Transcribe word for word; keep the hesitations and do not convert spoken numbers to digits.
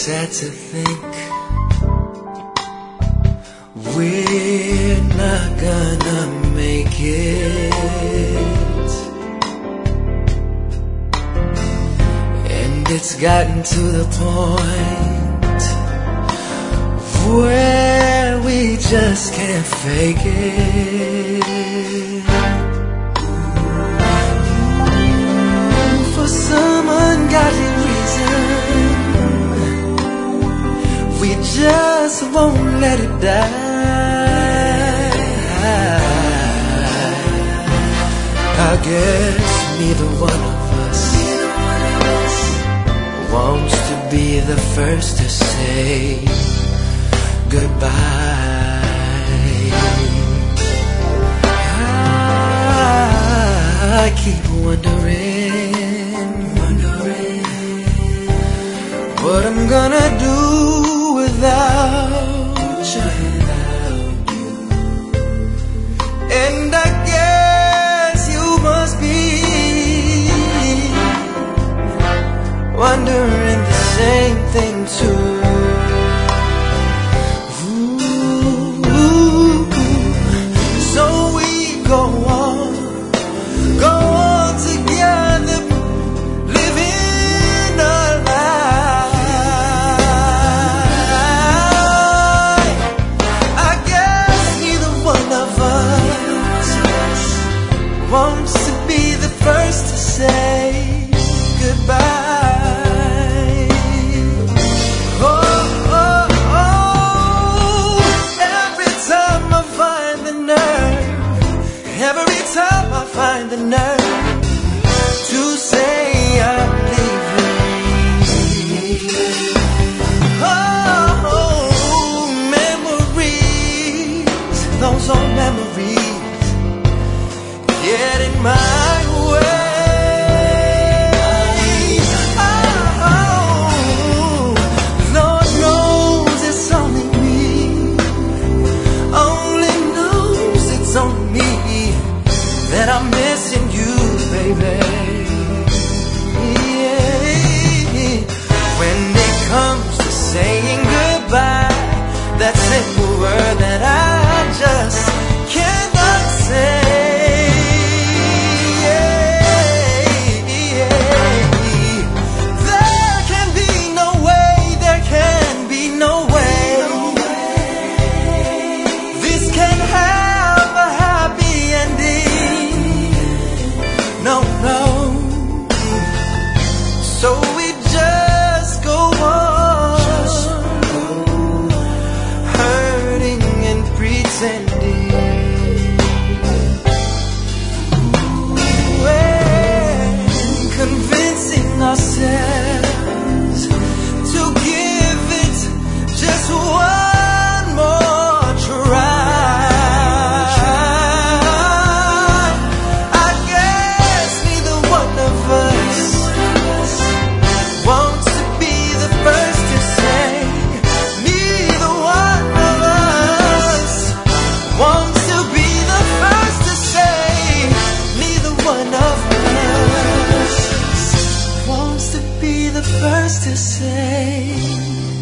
sad to think we're not gonna make it. And it's gotten to the point where we just can't fake it. For some ungodly reason, we just won't let it die. I guess neither one of us wants to be the first to say goodbye. I keep wondering, wondering what I'm gonna do without you. And I guess you must be wondering the same thing too. Wants to be the first to say goodbye. Oh, oh, oh. Every time I find the nerve, every time I find the nerve to say I'm leaving. Oh, memories, those old memories get in my way. Oh, Lord knows it's only me, only knows it's only me that I'm missing you, baby. Yeah. When it comes to saying goodbye, that simple word that I just cannot say. So we just go on, hurting and pretending, we're convincing ourselves to give it just one more try. I guess neither one of us wants to be the first to say, neither one of us wants to be the first to say, neither one of us wants to be the first to say